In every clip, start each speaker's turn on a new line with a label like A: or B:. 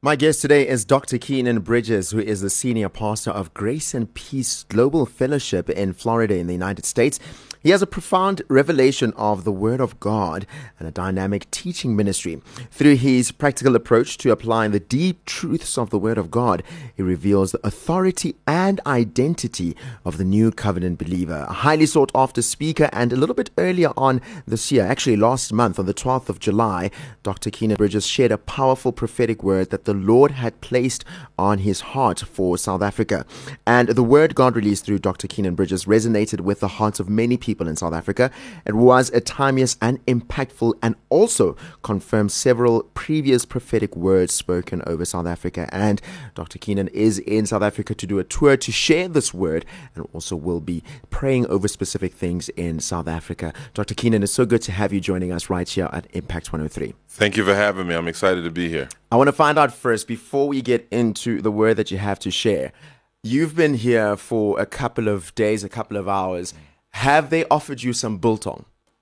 A: My guest today is Dr. Keenan Bridges, who is the senior pastor of Grace and Peace Global Fellowship in Florida in the United States. He has a profound revelation of the Word of God and a dynamic teaching ministry. Through his practical approach to applying the deep truths of the Word of God, he reveals the authority and identity of the new covenant believer. A highly sought after speaker, and a little bit earlier on this year, actually last month on the 12th of July, Dr. Keenan Bridges shared a powerful prophetic word that the Lord had placed on his heart for South Africa. And the word God released through Dr. Keenan Bridges resonated with the hearts of many people in South Africa. It was a timeless and impactful, and also confirmed several previous prophetic words spoken over South Africa. And Dr. Keenan is in South Africa to do a tour to share this word, and also will be praying over specific things in South Africa. Dr. Keenan, it's so good to have you joining us right here at Impact 103.
B: Thank you for having me. I'm excited to be here.
A: I want to find out first, before we get into the word that you have to share, you've been here for a couple of days, a couple of hours. Have they offered you some biltong?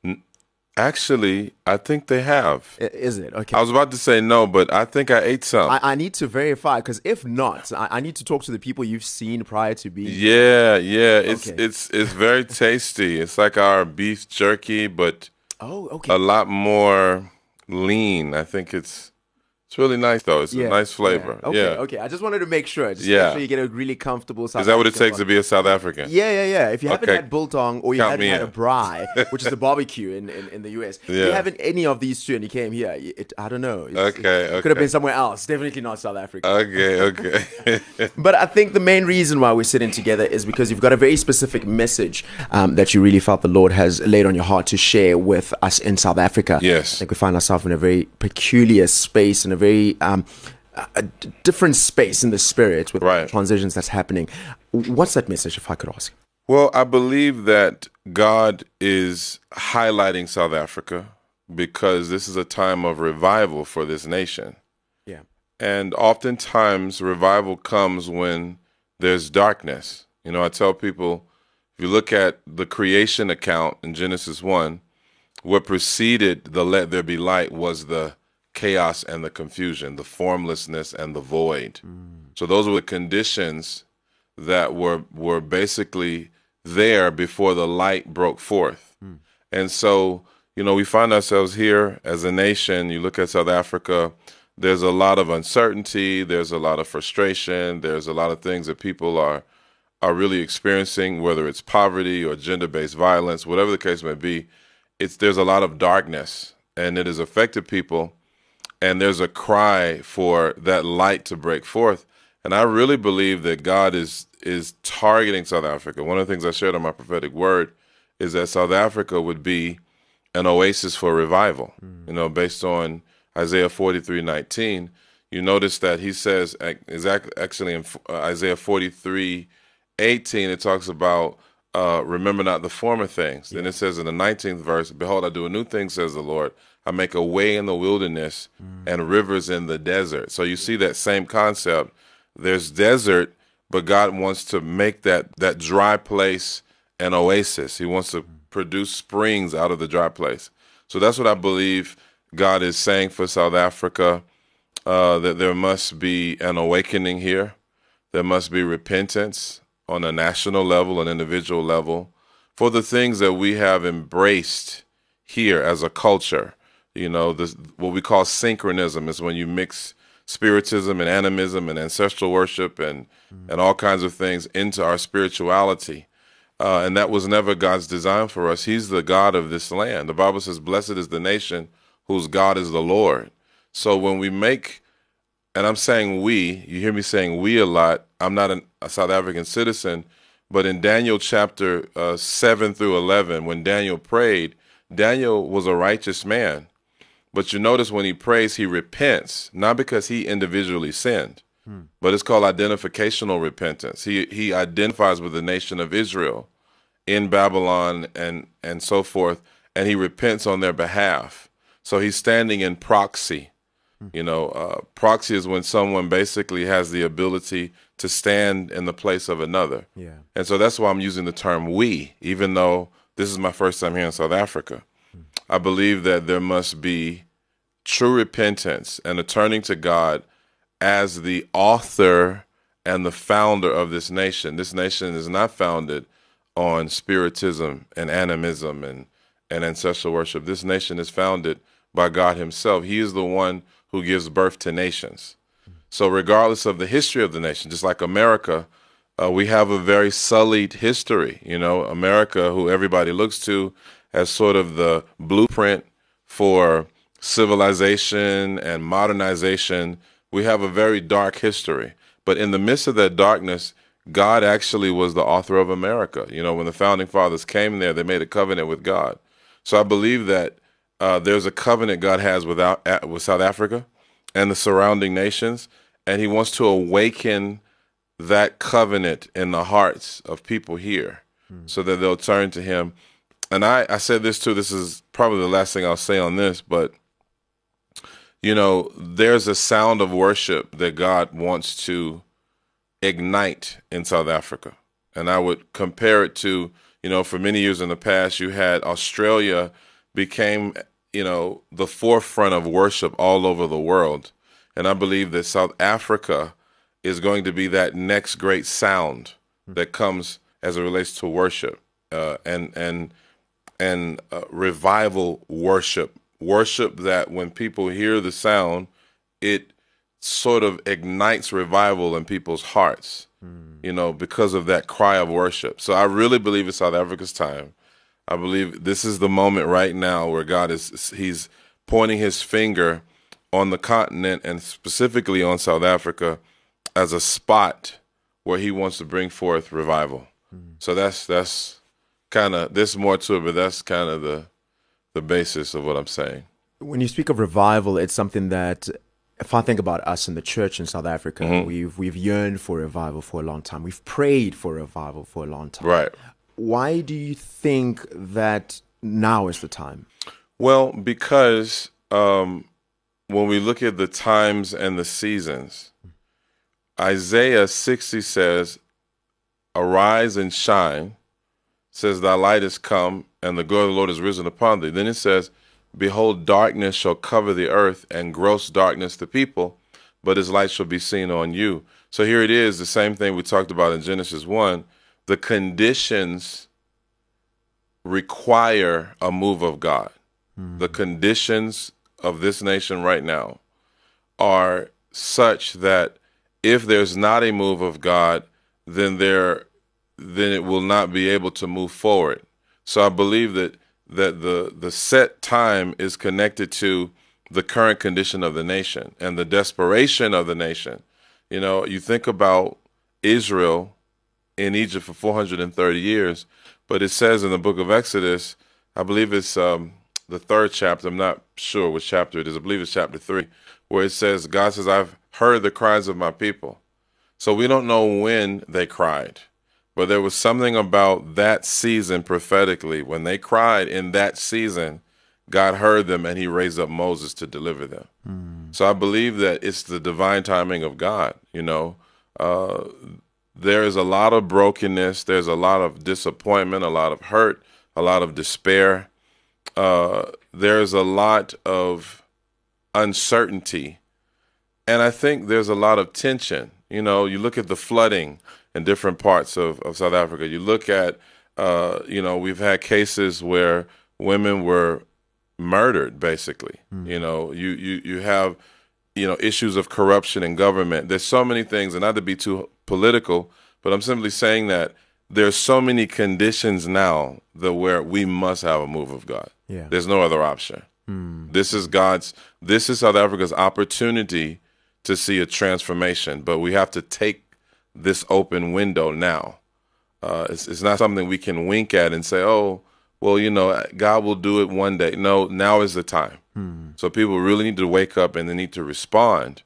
B: Actually, I think they have.
A: Is it? Okay.
B: I was about to say no, but I think I ate some.
A: I need to verify, because if not, I need to talk to the people you've seen prior to being
B: Yeah. It's
A: Okay.
B: it's very tasty. It's like our beef jerky, but
A: Oh, okay.
B: a lot more lean. I think it's really nice though. It's a nice flavor.
A: Yeah. Okay. I just wanted to make sure. Just
B: Yeah.
A: make sure you get a really comfortable South
B: Is that what it
A: African
B: takes to be a South African?
A: Yeah. If you haven't
B: Okay.
A: had biltong, or you
B: Count
A: haven't
B: me
A: had a
B: in.
A: braai, which is the barbecue in the US, if you
B: Yeah.
A: haven't any of these two and you came here, I don't know.
B: Okay,
A: It could have been somewhere else. Definitely not South Africa.
B: Okay.
A: But I think the main reason why we're sitting together is because you've got a very specific message that you really felt the Lord has laid on your heart to share with us in South Africa.
B: Yes.
A: I think we find ourselves in a very peculiar space, in a very a different space in the spirit with
B: Right.
A: the transitions that's happening. What's that message, if I could ask?
B: Well, I believe that God is highlighting South Africa because this is a time of revival for this nation.
A: Yeah.
B: And oftentimes revival comes when there's darkness. You know, I tell people, if you look at the creation account in Genesis 1, what preceded the let there be light was the chaos and the confusion, the formlessness and the void. So those were the conditions that were basically there before the light broke forth. And so, you know, we find ourselves here as a nation. You look at South Africa, there's a lot of uncertainty, there's a lot of frustration, there's a lot of things that people are really experiencing, whether it's poverty or gender-based violence, whatever the case may be. There's a lot of darkness, and it has affected people. And there's a cry for that light to break forth. And I really believe that God is targeting South Africa. One of the things I shared on my prophetic word is that South Africa would be an oasis for revival. You know, based on Isaiah 43:19, you notice that he says, actually in Isaiah 43:18, it talks about remember not the former things. Then it says in the 19th verse, behold, I do a new thing, says the Lord. I make a way in the wilderness and rivers in the desert. So you see that same concept. There's desert, but God wants to make that dry place an oasis. He wants to produce springs out of the dry place. So that's what I believe God is saying for South Africa, that there must be an awakening here. There must be repentance on a national level, an individual level, for the things that we have embraced here as a culture. You know, what we call synchronism is when you mix spiritism and animism and ancestral worship and all kinds of things into our spirituality. And that was never God's design for us. He's the God of this land. The Bible says, blessed is the nation whose God is the Lord. So when we make, and I'm saying we, you hear me saying we a lot. I'm not a South African citizen, but in Daniel chapter 7 through 11, when Daniel prayed, Daniel was a righteous man. But you notice when he prays, he repents, not because he individually sinned, but it's called identificational repentance. He identifies with the nation of Israel in Babylon and so forth, and he repents on their behalf. So he's standing in proxy. You know, proxy is when someone basically has the ability to stand in the place of another.
A: Yeah.
B: And so that's why I'm using the term we, even though this is my first time here in South Africa. I believe that there must be true repentance and a turning to God as the author and the founder of this nation. This nation is not founded on spiritism and animism and ancestral worship. This nation is founded by God himself. He is the one who gives birth to nations. So regardless of the history of the nation, just like America, we have a very sullied history. You know, America, who everybody looks to as sort of the blueprint for civilization and modernization, we have a very dark history. But in the midst of that darkness, God actually was the author of America. You know, when the founding fathers came there, they made a covenant with God. So I believe that there's a covenant God has with South Africa and the surrounding nations, and he wants to awaken that covenant in the hearts of people here so that they'll turn to him. And I said this too, this is probably the last thing I'll say on this, but you know, there's a sound of worship that God wants to ignite in South Africa. And I would compare it to, you know, for many years in the past, you had Australia became, you know, the forefront of worship all over the world. And I believe that South Africa is going to be that next great sound that comes as it relates to worship and revival worship. Worship that when people hear the sound, it sort of ignites revival in people's hearts, you know, because of that cry of worship. So I really believe it's South Africa's time. I believe this is the moment right now where God he's pointing his finger on the continent and specifically on South Africa as a spot where he wants to bring forth revival. So that's kind of, there's more to it, but that's kind of the basis of what I'm saying.
A: When you speak of revival, it's something that, if I think about us in the church in South Africa, we've yearned for revival for a long time. We've prayed for revival for a long time.
B: Right.
A: Why do you think that now is the time?
B: Well, because when we look at the times and the seasons, Isaiah 60 says, "Arise and shine," says, "Thy light is come, and the glory of the Lord is risen upon thee." Then it says, "Behold, darkness shall cover the earth, and gross darkness the people, but his light shall be seen on you." So here it is, the same thing we talked about in Genesis 1. The conditions require a move of God. The conditions of this nation right now are such that if there's not a move of God, then it will not be able to move forward. So I believe that the set time is connected to the current condition of the nation and the desperation of the nation. You know, you think about Israel in Egypt for 430 years, but it says in the book of Exodus, I believe it's the third chapter, I'm not sure which chapter it is, I believe it's chapter 3, where it says, God says, "I've heard the cries of my people." So we don't know when they cried. But there was something about that season prophetically. When they cried in that season, God heard them and he raised up Moses to deliver them. So I believe that it's the divine timing of God. You know, there is a lot of brokenness. There's a lot of disappointment, a lot of hurt, a lot of despair. There's a lot of uncertainty. And I think there's a lot of tension. You know, you look at the flooding in different parts of South Africa. You look at, you know, we've had cases where women were murdered, basically. You know, you have, you know, issues of corruption in government. There's so many things, and not to be too political, but I'm simply saying that there's so many conditions now that where we must have a move of God.
A: Yeah.
B: There's no other option. This is South Africa's opportunity to see a transformation, but we have to take this open window now. It's not something we can wink at and say, "Oh, well, you know, God will do it one day." No, now is the time. So people really need to wake up and they need to respond,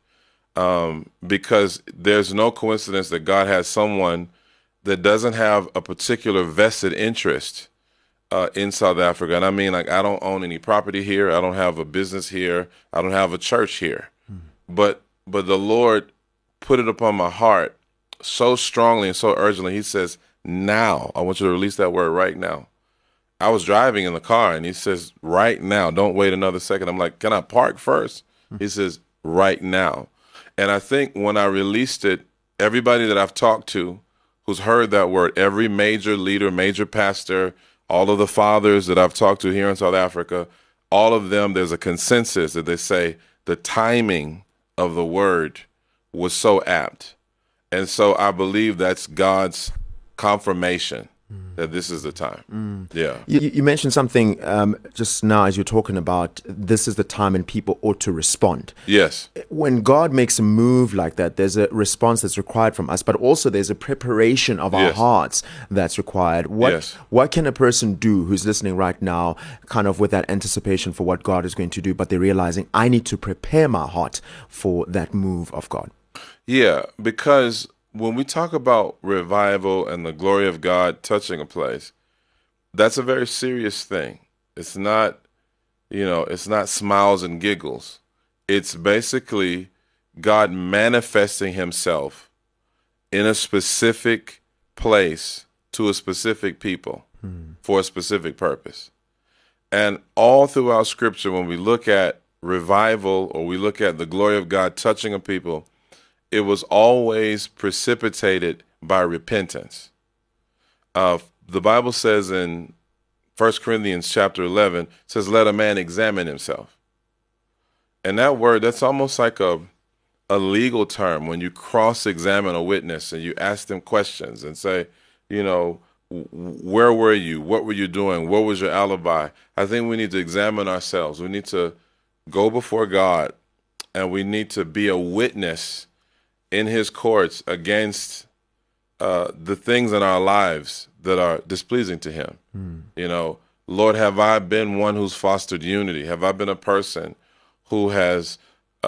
B: because there's no coincidence that God has someone that doesn't have a particular vested interest in South Africa. And I mean, like, I don't own any property here. I don't have a business here. I don't have a church here. But the Lord put it upon my heart so strongly and so urgently. He says, "Now, I want you to release that word right now." I was driving in the car and he says, "Right now, don't wait another second." I'm like, "Can I park first?" He says, "Right now." And I think when I released it, everybody that I've talked to who's heard that word, every major leader, major pastor, all of the fathers that I've talked to here in South Africa, all of them, there's a consensus that they say the timing of the word was so apt. And so I believe that's God's confirmation that this is the time. Yeah.
A: You mentioned something just now as you're talking about this is the time and people ought to respond.
B: Yes.
A: When God makes a move like that, there's a response that's required from us, but also there's a preparation of our
B: Yes.
A: hearts that's required. What can a person do who's listening right now, kind of with that anticipation for what God is going to do, but they're realizing I need to prepare my heart for that move of God?
B: Yeah, because when we talk about revival and the glory of God touching a place, that's a very serious thing. It's not, it's not smiles and giggles. It's basically God manifesting himself in a specific place to a specific people for a specific purpose. And all throughout Scripture, when we look at revival or we look at the glory of God touching a people, it was always precipitated by repentance. The Bible says in 1 Corinthians chapter 11, it says, let a man examine himself. And that word, that's almost like a legal term when you cross-examine a witness and you ask them questions and say, where were you? What were you doing? What was your alibi? I think we need to examine ourselves. We need to go before God and we need to be a witness in his courts against the things in our lives that are displeasing to him. Lord, have I been one who's fostered unity? Have I been a person who has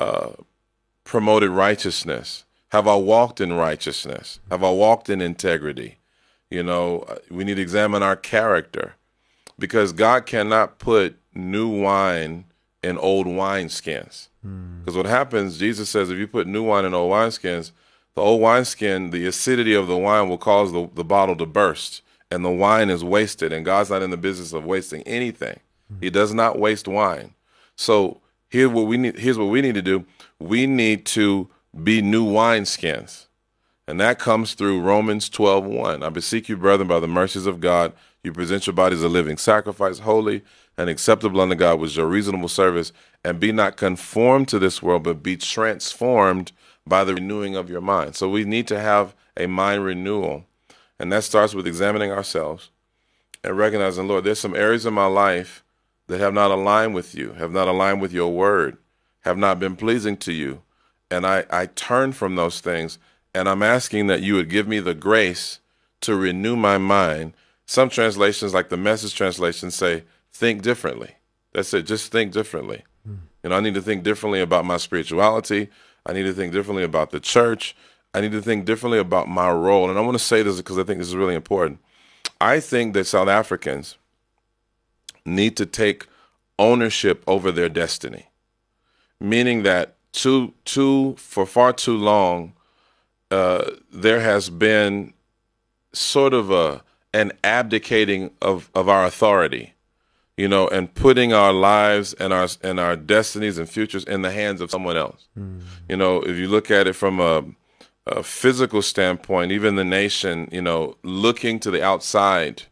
B: promoted righteousness? Have I walked in righteousness? Have I walked in integrity? We need to examine our character because God cannot put new wine in old wineskins. Because what happens, Jesus says, if you put new wine in old wineskins, the old wineskin, the acidity of the wine will cause the bottle to burst, and the wine is wasted, and God's not in the business of wasting anything. He does not waste wine. So here's what we need to do. We need to be new wineskins, and that comes through Romans 12:1. I beseech you, brethren, by the mercies of God, you present your bodies a living sacrifice, holy and acceptable unto God, which is your reasonable service, and be not conformed to this world, but be transformed by the renewing of your mind. So we need to have a mind renewal, and that starts with examining ourselves and recognizing, Lord, there's some areas in my life that have not aligned with you, have not aligned with your word, have not been pleasing to you, and I turn from those things, and I'm asking that you would give me the grace to renew my mind. Some translations, like the Message translation, say, think differently. That's it. Just think differently. I need to think differently about my spirituality. I need to think differently about the church. I need to think differently about my role. And I want to say this because I think this is really important. I think that South Africans need to take ownership over their destiny, meaning that for far too long, there has been sort of an abdicating of our authority, and putting our lives and our destinies and futures in the hands of someone else. If you look at it from a physical standpoint, even the nation, looking to the outside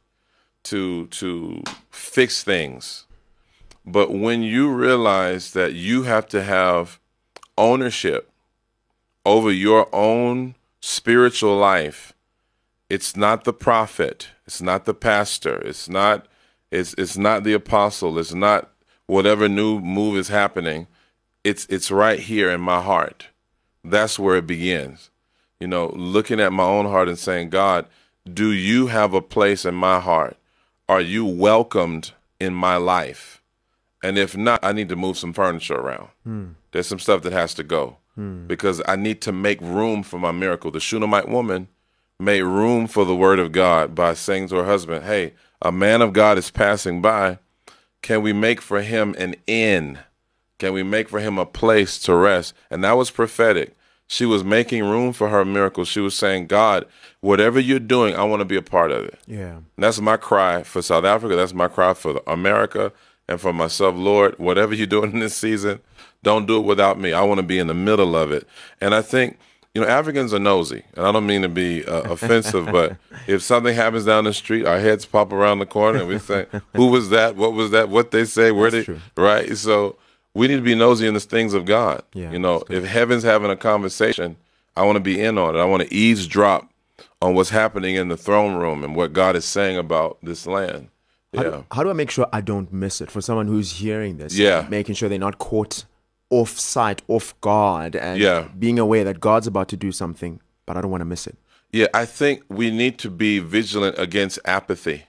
B: to fix things. But when you realize that you have to have ownership over your own spiritual life, it's not the prophet, it's not the pastor, it's not the apostle, it's not whatever new move is happening. It's right here in my heart. That's where it begins. Looking at my own heart and saying, God, do you have a place in my heart? Are you welcomed in my life? And if not, I need to move some furniture around. There's some stuff that has to go because I need to make room for my miracle. The Shunammite woman made room for the word of God by saying to her husband, hey, a man of God is passing by. Can we make for him an inn? Can we make for him a place to rest? And that was prophetic. She was making room for her miracle. She was saying, God, whatever you're doing, I want to be a part of it.
A: Yeah.
B: And that's my cry for South Africa. That's my cry for America. and for myself, Lord, whatever you're doing in this season, don't do it without me. I want to be in the middle of it. And I think, Africans are nosy, and I don't mean to be offensive, but if something happens down the street, our heads pop around the corner and we say, who was that? What was that? What they say? Where they,
A: true.
B: right? So we need to be nosy in the things of God.
A: Yeah,
B: If heaven's having a conversation, I want to be in on it. I want to eavesdrop on what's happening in the throne room and what God is saying about this land. Yeah.
A: How do I make sure I don't miss it for someone who's hearing this?
B: Yeah.
A: Making sure they're not caught off site, off guard, and
B: Yeah.
A: being aware that God's about to do something, but I don't want to miss it.
B: Yeah, I think we need to be vigilant against apathy.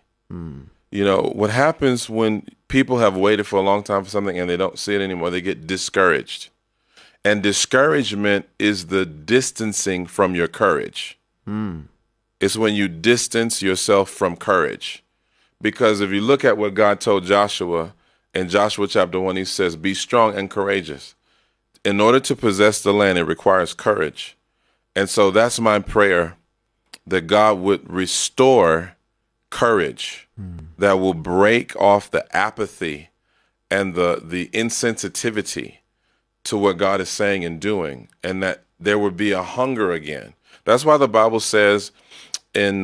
B: What happens when people have waited for a long time for something and they don't see it anymore, they get discouraged. And discouragement is the distancing from your courage. It's when you distance yourself from courage. Because if you look at what God told Joshua in Joshua chapter 1, he says, be strong and courageous. In order to possess the land, it requires courage. And so that's my prayer, that God would restore courage that will break off the apathy and the insensitivity to what God is saying and doing, and that there would be a hunger again. That's why the Bible says in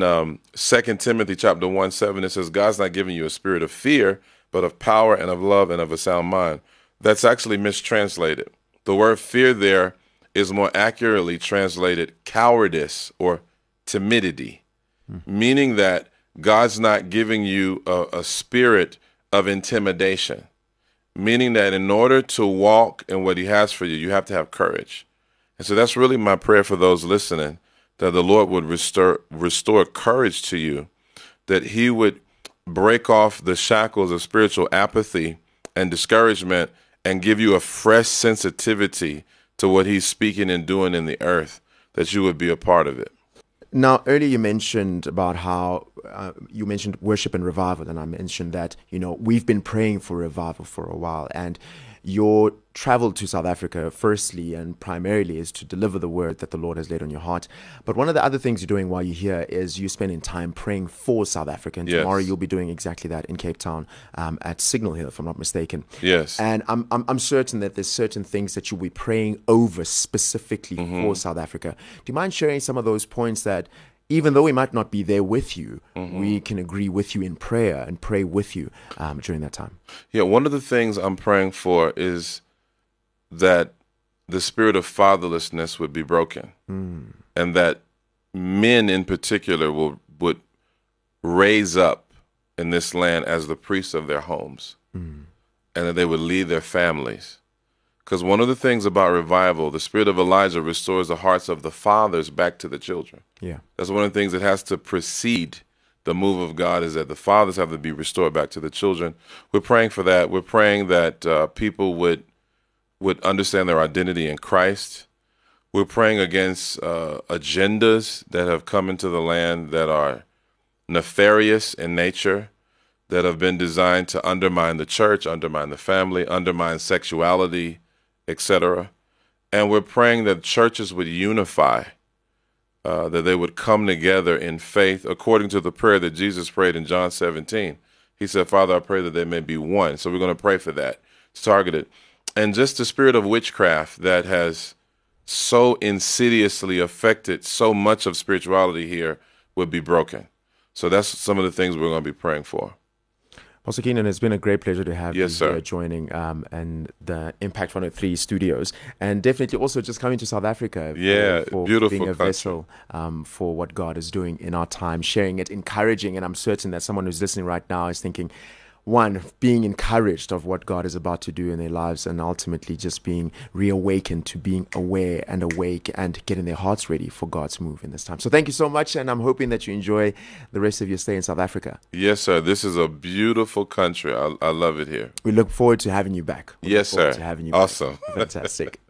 B: 2 Timothy chapter 1:7, it says, God's not giving you a spirit of fear, but of power and of love and of a sound mind. That's actually mistranslated. The word fear there is more accurately translated cowardice or timidity, meaning that God's not giving you a spirit of intimidation, meaning that in order to walk in what he has for you, you have to have courage. And so that's really my prayer for those listening, that the Lord would restore courage to you, that he would break off the shackles of spiritual apathy and discouragement and give you a fresh sensitivity to what he's speaking and doing in the earth, that you would be a part of it.
A: Now, earlier you mentioned about how you mentioned worship and revival, and I mentioned that, we've been praying for revival for a while, and your travel to South Africa, firstly and primarily, is to deliver the word that the Lord has laid on your heart. But one of the other things you're doing while you're here is you're spending time praying for South Africa. And
B: Yes.
A: tomorrow you'll be doing exactly that in Cape Town at Signal Hill, if I'm not mistaken.
B: Yes.
A: And I'm certain that there's certain things that you'll be praying over specifically for South Africa. Do you mind sharing some of those points that, even though we might not be there with you, we can agree with you in prayer and pray with you during that time?
B: Yeah, one of the things I'm praying for is that the spirit of fatherlessness would be broken, and that men in particular would raise up in this land as the priests of their homes, and that they would lead their families. Because one of the things about revival, the spirit of Elijah restores the hearts of the fathers back to the children.
A: Yeah.
B: That's one of the things that has to precede the move of God, is that the fathers have to be restored back to the children. We're praying for that. We're praying that people would understand their identity in Christ. We're praying against agendas that have come into the land that are nefarious in nature, that have been designed to undermine the church, undermine the family, undermine sexuality, etc. And we're praying that churches would unify, that they would come together in faith, according to the prayer that Jesus prayed in John 17. He said, Father, I pray that they may be one. So we're going to pray for that. It's targeted. And just the spirit of witchcraft that has so insidiously affected so much of spirituality here would be broken. So that's some of the things we're going to be praying for.
A: Pastor Keenan, it's been a great pleasure to have
B: Yes,
A: you
B: sir.
A: here joining and the Impact 103 studios, and definitely also just coming to South Africa for
B: beautiful
A: being a
B: country.
A: vessel for what God is doing in our time, sharing it, encouraging. And I'm certain that someone who's listening right now is thinking, one, being encouraged of what God is about to do in their lives, and ultimately just being reawakened to being aware and awake and getting their hearts ready for God's move in this time. So thank you so much, and I'm hoping that you enjoy the rest of your stay in South Africa.
B: Yes, sir. This is a beautiful country. I love it here.
A: We look forward to having you back.
B: Yes,
A: Look forward
B: sir.
A: to having you
B: Awesome.
A: back. Fantastic.